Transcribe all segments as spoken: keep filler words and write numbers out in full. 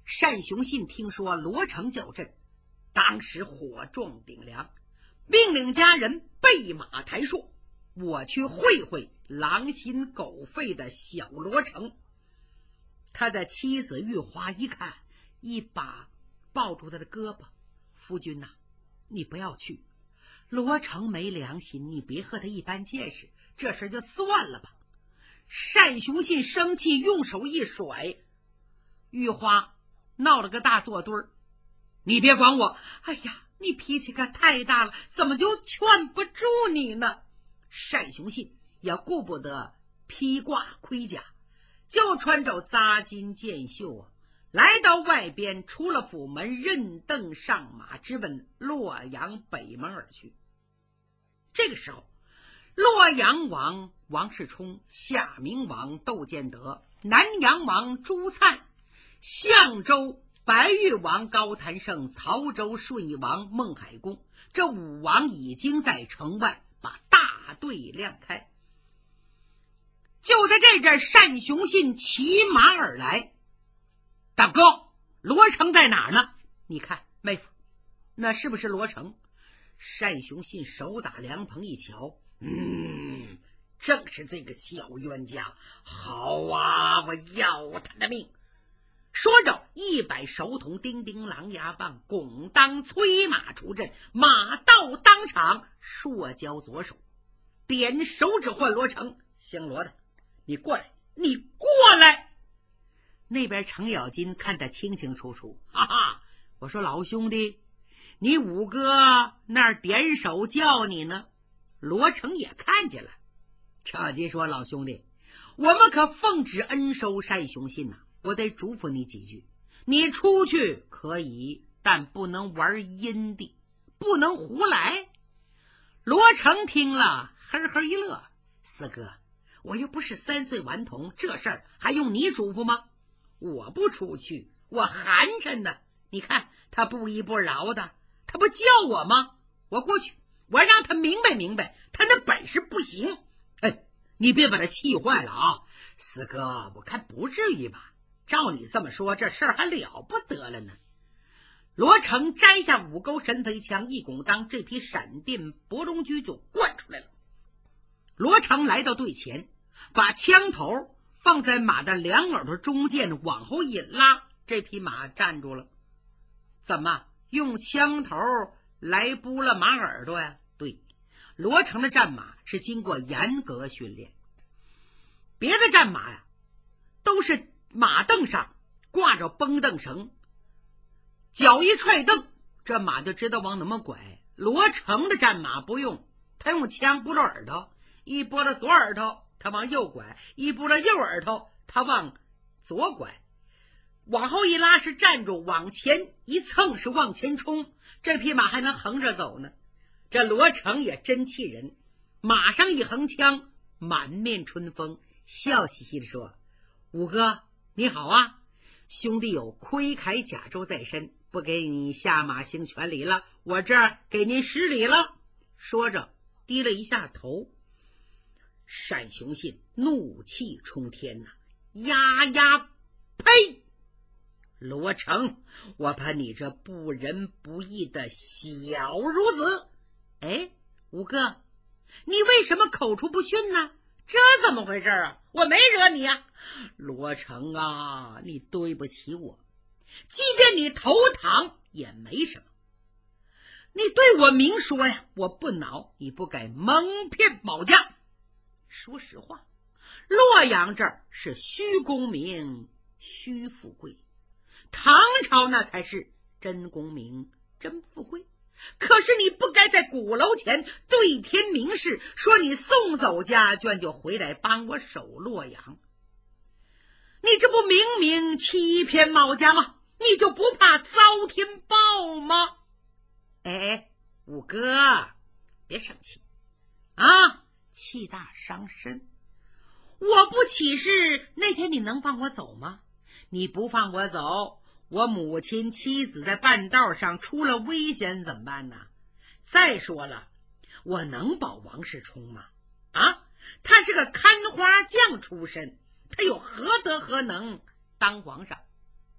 单雄信听说罗成叫阵，当时火壮顶梁，命令家人备马抬槊，我去会会狼心狗肺的小罗成。他的妻子玉华一看，一把抱住他的胳膊：“夫君呐、啊，你不要去，罗成没良心，你别和他一般见识，这事就算了吧。”单雄信生气，用手一甩，玉花闹了个大作堆儿：“你别管我！哎呀，你脾气可太大了，怎么就劝不住你呢？”单雄信也顾不得披挂盔甲，就穿着扎金箭袖啊，来到外边，出了府门，任凳上马，直奔洛阳北门而去。这个时候，洛阳王王世充、夏明王窦建德、南阳王朱粲、相州白玉王高谭胜、曹州顺义王孟海公，这五王已经在城外把大队亮开。就在这阵，单雄信骑马而来：“大哥，罗成在哪儿呢？”“你看，妹夫，那是不是罗成？”单雄信手打凉棚一瞧，嗯，正是这个小冤家。好啊，我要他的命！说着，一摆手筒，叮叮狼牙棒，拱当催马出阵，马到当场，说交左手，点手指唤罗成：“姓罗的，你过来，你过来！”那边程咬金看得清清楚楚，哈哈，我说老兄弟，你五哥那儿点手叫你呢。罗成也看见了。程咬金说：“老兄弟，我们可奉旨恩收单雄信呐、啊，我得嘱咐你几句，你出去可以，但不能玩阴的，不能胡来。”罗成听了呵呵一乐：“四哥，我又不是三岁顽童，这事儿还用你嘱咐吗？我不出去，我寒碜呢。你看他不依不饶的，他不叫我吗？我过去，我让他明白明白，他那本事不行。哎，你别把他气坏了啊，四哥，我看不至于吧？照你这么说，这事儿还了不得了呢。”罗成摘下五钩神飞枪，一拱当，这匹闪电博龙驹就灌出来了。罗成来到队前，把枪头放在马的两耳朵中间，往后一拉，这匹马站住了。怎么用枪头来拨了马耳朵呀？对，罗成的战马是经过严格训练，别的战马呀都是马凳上挂着绷凳绳，脚一踹蹬，这马就知道往哪么拐。罗成的战马不用，他用枪拨了耳朵，一拨了左耳朵他往右拐，一拨了右耳朵他往左拐，往后一拉是站住，往前一蹭是往前冲，这匹马还能横着走呢。这罗成也真气人，马上一横枪，满面春风，笑嘻嘻的说：“五哥你好啊，兄弟有盔铠甲胄在身，不给你下马行全礼了，我这儿给您施礼了。”说着低了一下头。单雄信怒气冲天呐、啊，呀呀呸！罗成，我怕你这不仁不义的小孺子！哎，五哥，你为什么口出不逊呢？这怎么回事啊？我没惹你啊！罗成啊，你对不起我，即便你头躺也没什么，你对我明说呀，我不恼，你不该蒙骗保家。说实话，洛阳这儿是虚功名虚富贵，唐朝那才是真功名真富贵。可是你不该在鼓楼前对天明誓，说你送走家眷就回来帮我守洛阳，你这不明明欺骗毛家吗？你就不怕遭天报吗？哎，五哥别生气啊，气大伤身。我不起誓，那天你能放我走吗？你不放我走，我母亲妻子在半道上出了危险怎么办呢？再说了，我能保王世充吗？啊，他是个看花匠出身，他有何德何能当皇上？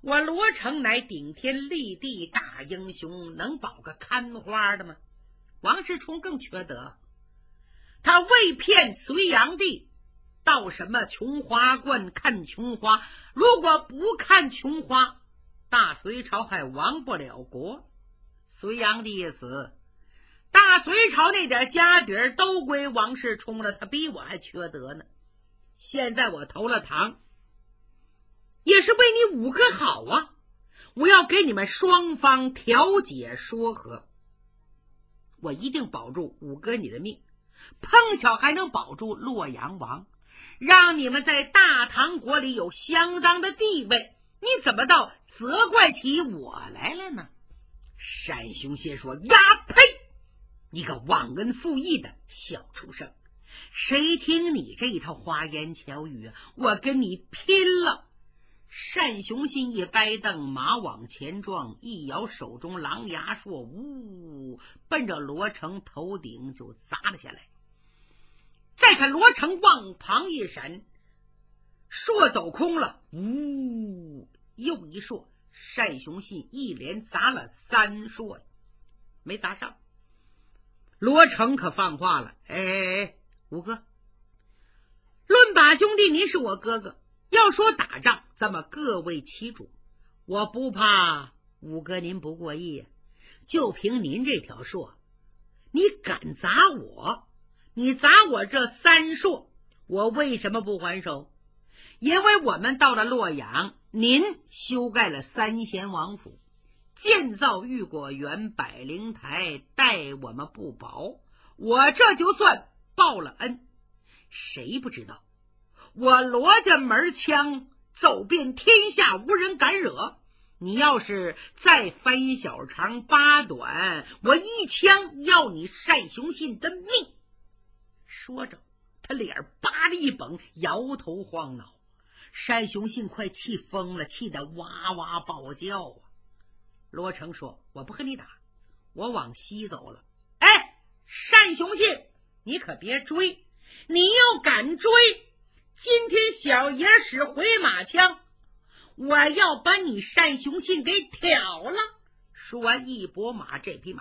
我罗成乃顶天立地大英雄，能保个看花的吗？王世充更缺德，他为骗隋炀帝到什么琼花观看琼花，如果不看琼花，大隋朝还亡不了国。隋炀帝一死，大隋朝那点家底儿都归王世充了，他比我还缺德呢。现在我投了唐，也是为你五个好啊！我要给你们双方调解说和，我一定保住五哥你的命，碰巧还能保住洛阳王，让你们在大唐国里有相当的地位。你怎么倒责怪起我来了呢？单雄信说：呀呸！你个忘恩负义的小畜生，谁听你这一套花言巧语啊？我跟你拼了！单雄信一掰凳，马往前撞，一摇手中狼牙说，呜，奔着罗成头顶就砸了下来。再看罗成往旁一闪，槊走空了，呜，又一槊，单雄信一连砸了三槊，没砸上。罗成可放话了：哎哎哎，五哥，论把兄弟，您是我哥哥，要说打仗，咱们各为其主，我不怕五哥您不过意，就凭您这条槊，你敢砸我，你砸我这三槊，我为什么不还手？因为我们到了洛阳，您修盖了三贤王府，建造玉果园、百灵台，待我们不薄，我这就算报了恩。谁不知道我罗家门枪走遍天下，无人敢惹。你要是再翻小长八短，我一枪要你单雄信的命。说着，他脸叭的一绷，摇头晃脑。单雄信快气疯了，气得哇哇暴叫啊！罗成说：我不和你打，我往西走了。哎，单雄信，你可别追，你要敢追，今天小爷使回马枪，我要把你单雄信给挑了。说完一拨马，这匹马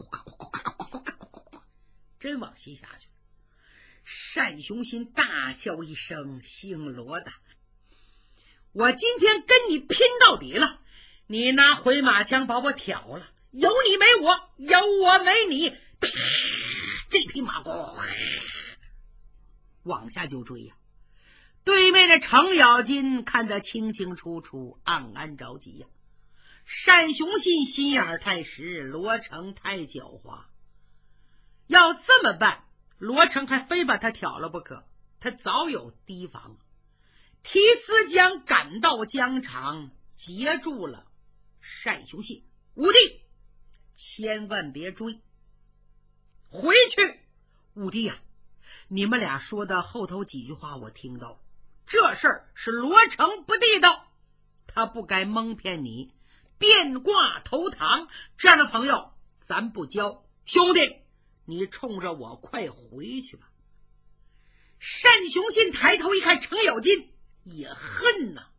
真往西下去。单雄信大笑一声：姓罗的，我今天跟你拼到底了！你拿回马枪把我挑了，有你没我，有我没你。这匹马往下就追呀、啊！对面的程咬金看得清清楚楚，暗暗着急呀、啊。单雄信心眼太实，罗成太狡猾，要这么办，罗成还非把他挑了不可。他早有提防，提司将赶到疆场，截住了单雄信。武帝，千万别追，回去。武帝呀、啊，你们俩说的后头几句话我听到了，这事儿是罗成不地道，他不该蒙骗你，变卦投唐，这样的朋友咱不交。兄弟，你冲着我快回去吧。单雄信抬头一看程咬金，也恨呐、啊。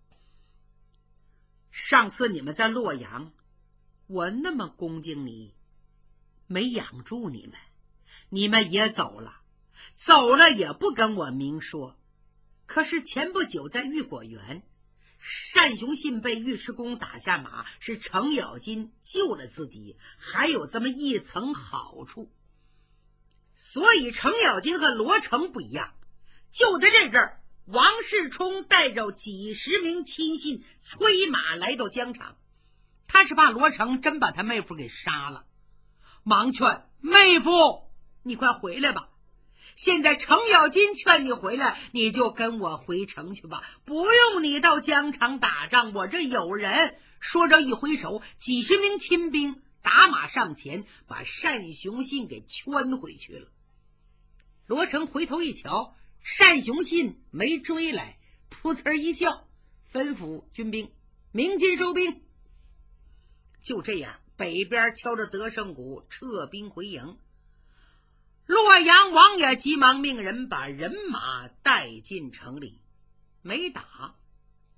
上次你们在洛阳，我那么恭敬你，没养住你们，你们也走了，走了也不跟我明说。可是前不久在玉果园，单雄信被尉迟恭打下马，是程咬金救了自己，还有这么一层好处。所以程咬金和罗成不一样，就在这阵儿，王世充带着几十名亲信催马来到疆场，他是怕罗成真把他妹夫给杀了，忙劝妹夫你快回来吧。现在程咬金劝你回来，你就跟我回城去吧，不用你到疆场打仗，我这有人。说着一挥手，几十名亲兵打马上前，把单雄信给圈回去了。罗成回头一瞧，单雄信没追来，噗呲一笑，吩咐军兵鸣金收兵。就这样，北边敲着德胜鼓，撤兵回营。洛阳王爷急忙命人把人马带进城里，没打，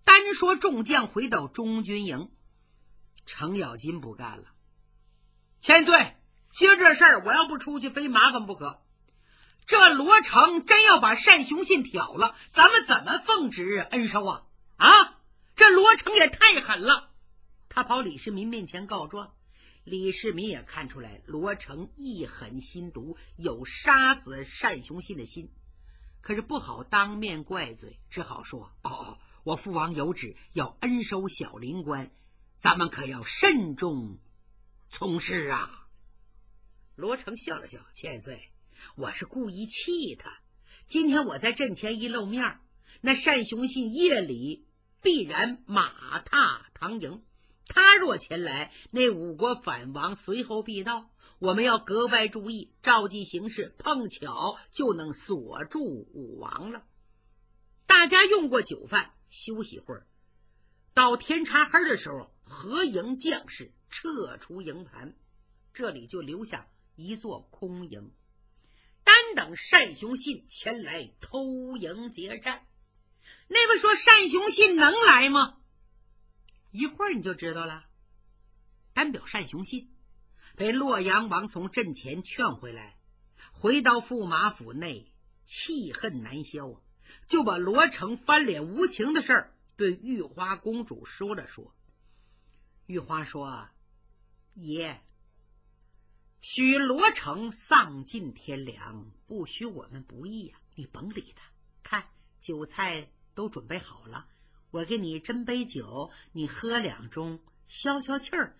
单说众将回到中军营。程咬金不干了，千岁，今儿这事儿我要不出去非麻烦不可。这罗成真要把单雄信挑了，咱们怎么奉旨恩收啊？啊，这罗成也太狠了。他跑李世民面前告状，李世民也看出来罗成一狠心毒，有杀死单雄信的心，可是不好当面怪罪，只好说：哦，我父王有旨要恩收小灵官，咱们可要慎重从事啊。罗成笑了笑，千岁，我是故意气他，今天我在阵前一露面，那单雄信夜里必然马踏唐营，他若前来，那五国反王随后必到，我们要格外注意，照计行事，碰巧就能锁住武王了。大家用过酒饭，休息会儿，到天擦黑的时候，合营将士撤出营盘，这里就留下一座空营，单等单雄信前来偷营劫战。那位说单雄信能来吗？一会儿你就知道了。单表单雄信被洛阳王从阵前劝回来，回到驸马府内，气恨难消啊，就把罗成翻脸无情的事儿对玉花公主说了说。玉花说：爷，许罗成丧尽天良，不许我们不义啊，你甭理他。看酒菜都准备好了，我给你斟杯酒，你喝两盅消消气儿。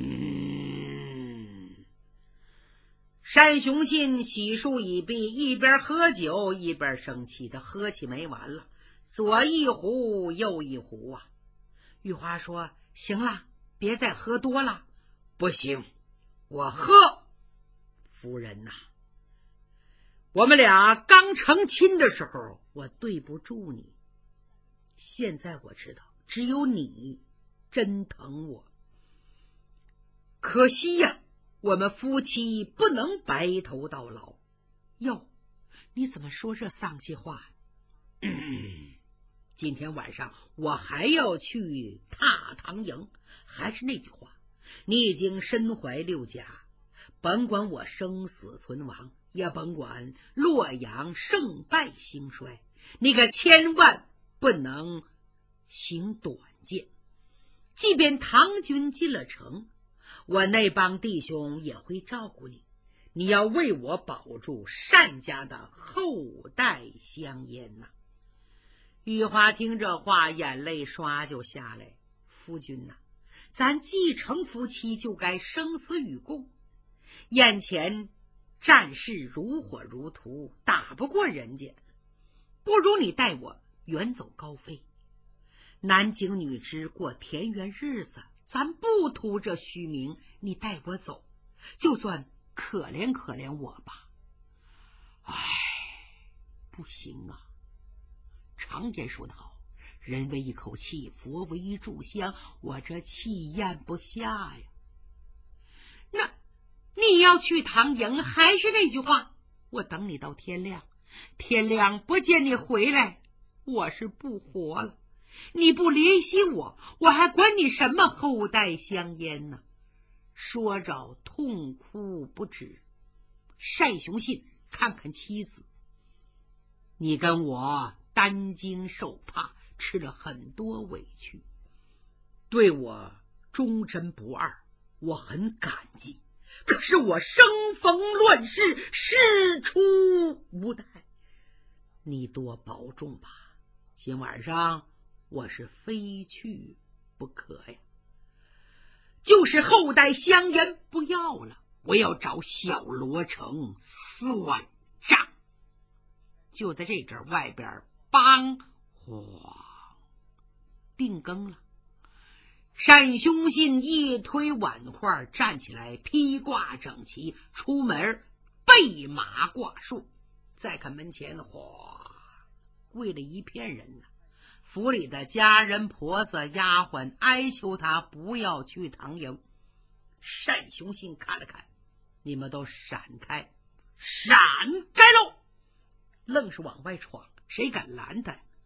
嗯，单雄信洗漱已毕，一边喝酒一边生气，他喝起没完了，左一壶右一壶啊。玉花说：行了，别再喝多了。不行，我喝。夫人呐、啊，我们俩刚成亲的时候我对不住你，现在我知道只有你真疼我，可惜呀、啊，我们夫妻不能白头到老。哟，你怎么说这丧气话、嗯、今天晚上我还要去踏唐营，还是那句话，你已经身怀六甲，甭管我生死存亡，也甭管洛阳胜败兴衰，你可千万不能行短见。即便唐军进了城，我那帮弟兄也会照顾你，你要为我保住单家的后代香烟呐、啊。玉花听这话，眼泪刷就下来。夫君呐、啊，咱既成夫妻，就该生死与共。眼前战事如火如荼，打不过人家，不如你带我远走高飞，南京女织过田园日子，咱不图这虚名，你带我走，就算可怜可怜我吧。唉，不行啊，常言说得好，人为一口气，佛为一炷香，我这气咽不下呀。那你要去唐营，还是那句话，我等你到天亮，天亮不见你回来，我是不活了。你不怜惜我，我还管你什么后代香烟呢？说着痛哭不止。单雄信看看妻子，你跟我担惊受怕，吃了很多委屈，对我忠贞不二，我很感激。可是我生逢乱世，事出无奈，你多保重吧。今晚上我是非去不可呀。就是后代香烟不要了，我要找小罗成算账。就在这阵，外边梆哗定更了。单雄信一推碗筷站起来，披挂整齐，出门备马挂树。再看门前，哗，跪了一片人呢。府里的家人婆子丫鬟哀求他不要去唐营。单雄信看了看，你们都闪开，闪开喽！愣是往外闯，谁敢拦他？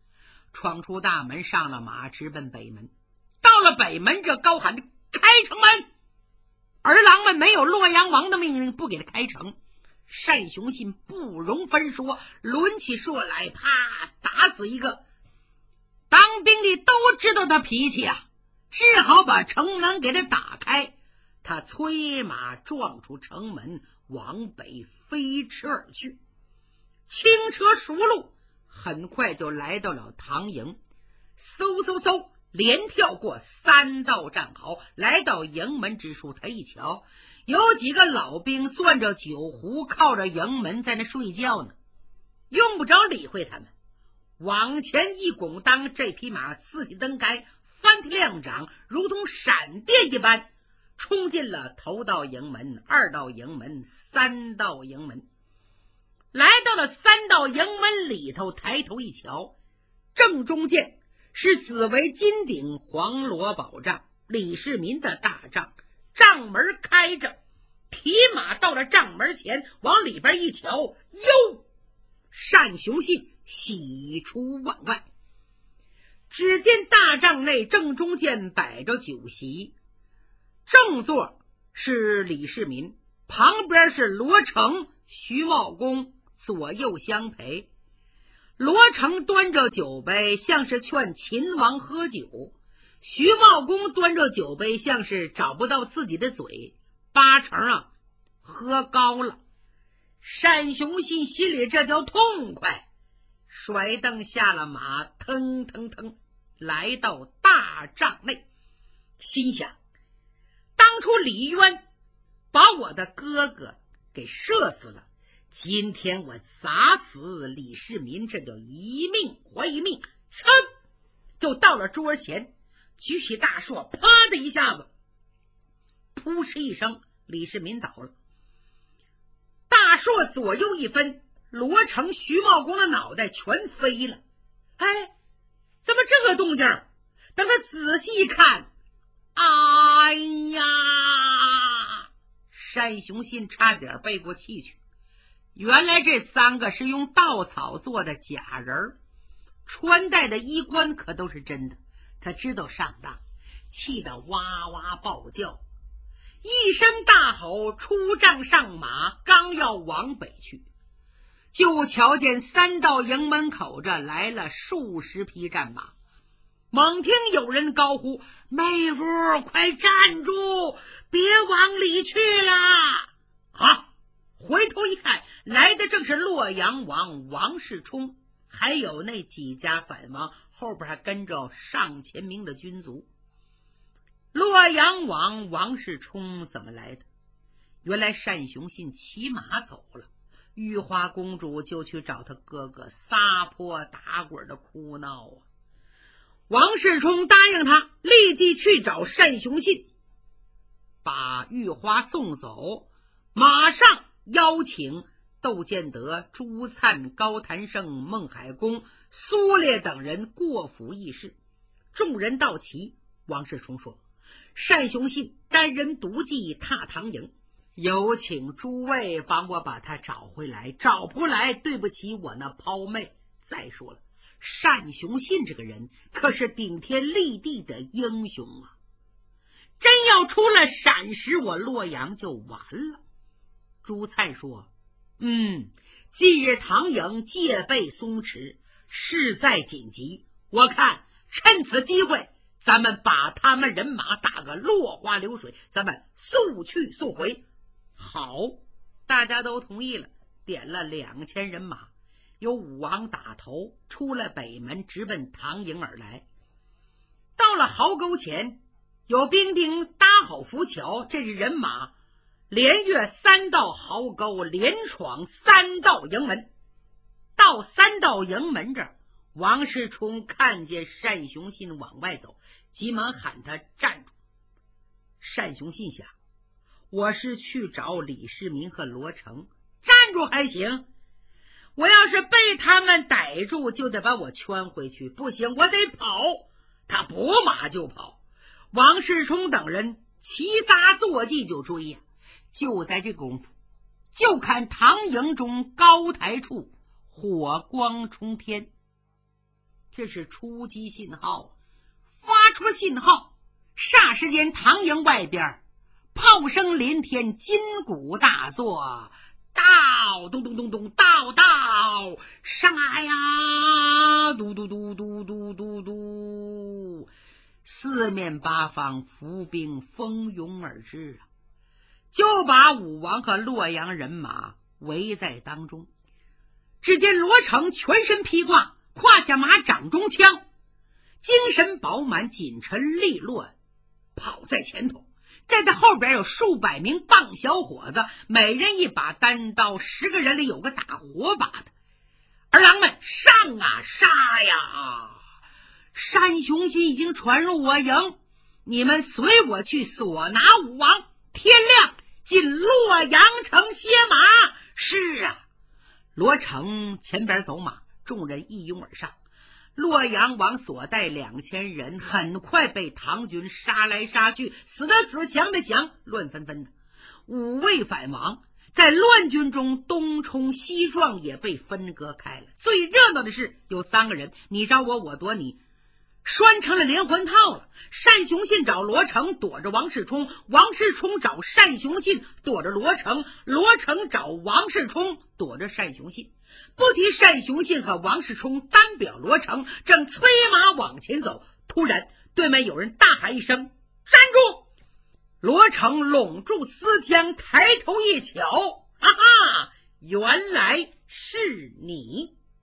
闯出大门，上了马，直奔北门。到了北门，这高喊的开城门，儿郎们没有洛阳王的命令，不给他开城。单雄信不容分说，抡起槊来，啪打死一个。当兵的都知道他脾气啊，只好把城门给他打开。他催马撞出城门，往北飞驰而去。轻车熟路，很快就来到了唐营。嗖嗖嗖，连跳过三道战壕，来到营门之处。他一瞧，有几个老兵攥着酒壶，靠着营门在那睡觉呢，用不着理会他们。往前一拱当，这匹马四蹄蹬开，翻蹄亮掌，如同闪电一般冲进了头道营门、二道营门、三道营门。来到了三道营门里头，抬头一瞧，正中间是紫为金顶黄罗宝帐，李世民的大帐，帐门开着，提马到了帐门前，往里边一瞧，哟，单雄信喜出望外。只见大帐内正中间摆着酒席，正座是李世民，旁边是罗成、徐茂公，左右相陪。罗成端着酒杯，像是劝秦王喝酒；徐茂公端着酒杯，像是找不到自己的嘴，八成啊喝高了。单雄信心里这叫痛快，甩蹬下了马，腾腾腾来到大帐内，心想：当初李渊把我的哥哥给射死了，今天我砸死李世民，这叫一命还一命。噌，就到了桌前，举起大槊，啪的一下子，扑哧一声，李世民倒了。大槊左右一分，罗成、徐茂公的脑袋全飞了。哎，怎么这个动静？等他仔细一看，哎呀！单雄信差点背过气去。原来这三个是用稻草做的假人，穿戴的衣冠可都是真的。他知道上当，气得哇哇暴叫，一声大吼，出帐上马，刚要往北去，就瞧见三道营门口这来了数十匹战马。猛听有人高呼：妹夫，快站住，别往里去啦！啊！回头一看，来的正是洛阳王王世充，还有那几家反王，后边还跟着上千名的军卒。洛阳王王世充怎么来的？原来单雄信骑马走了，玉花公主就去找他哥哥，撒泼打滚的哭闹啊。王世充答应他，立即去找单雄信，把玉花送走，马上邀请窦建德、朱粲、高谭胜、孟海公、苏烈等人过府议事。众人到齐，王世充说：单雄信单人独骑踏唐营，有请诸位帮我把他找回来，找不来对不起我那胞妹。再说了，单雄信这个人可是顶天立地的英雄啊，真要出了闪失，我洛阳就完了。朱粲说：嗯，近日唐营戒备松弛，事在紧急，我看趁此机会，咱们把他们人马打个落花流水，咱们速去速回。好，大家都同意了，点了两千人马，由武王打头，出了北门，直奔唐营而来。到了壕沟前，有兵丁搭好浮桥，这是人马连越三道壕沟，连闯三道营门。到三道营门这儿，王世充看见单雄信往外走，急忙喊他站住。单雄信想，我是去找李世民和罗成，站住还行，我要是被他们逮住，就得把我圈回去，不行，我得跑。他拨马就跑，王世充等人齐撒坐骑就追呀。就在这功夫，就看唐营中高台处火光冲天， 这是出击信号。发出了信号，霎时间唐营外边炮声连天，金鼓大作，到咚咚咚咚，到到上来呀，嘟嘟嘟嘟嘟嘟嘟，四面八方伏兵蜂拥而至啊，就把武王和洛阳人马围在当中。只见罗成全身披挂，胯下马，掌中枪，精神饱满，锦陈利落，跑在前头。在他后边有数百名棒小伙子，每人一把单刀，十个人里有个打火把的。儿郎们，上啊，杀呀！单雄信已经传入我营，你们随我去索拿武王，天亮进洛阳城歇马。是啊，罗成前边走马，众人一拥而上。洛阳王所带两千人很快被唐军杀来杀去，死的死，降的降，乱纷纷的。五位反王在乱军中东冲西撞，也被分割开了。最热闹的是有三个人，你找我，我躲你，拴成了连环套了。单雄信找罗成，躲着王世充；王世充找单雄信，躲着罗成；罗成找王世充，躲着单雄信。不提单雄信和王世充，单表罗成，正催马往前走，突然对面有人大喊一声：站住！罗成拢住丝枪，抬头一瞧，哈哈，原来是你。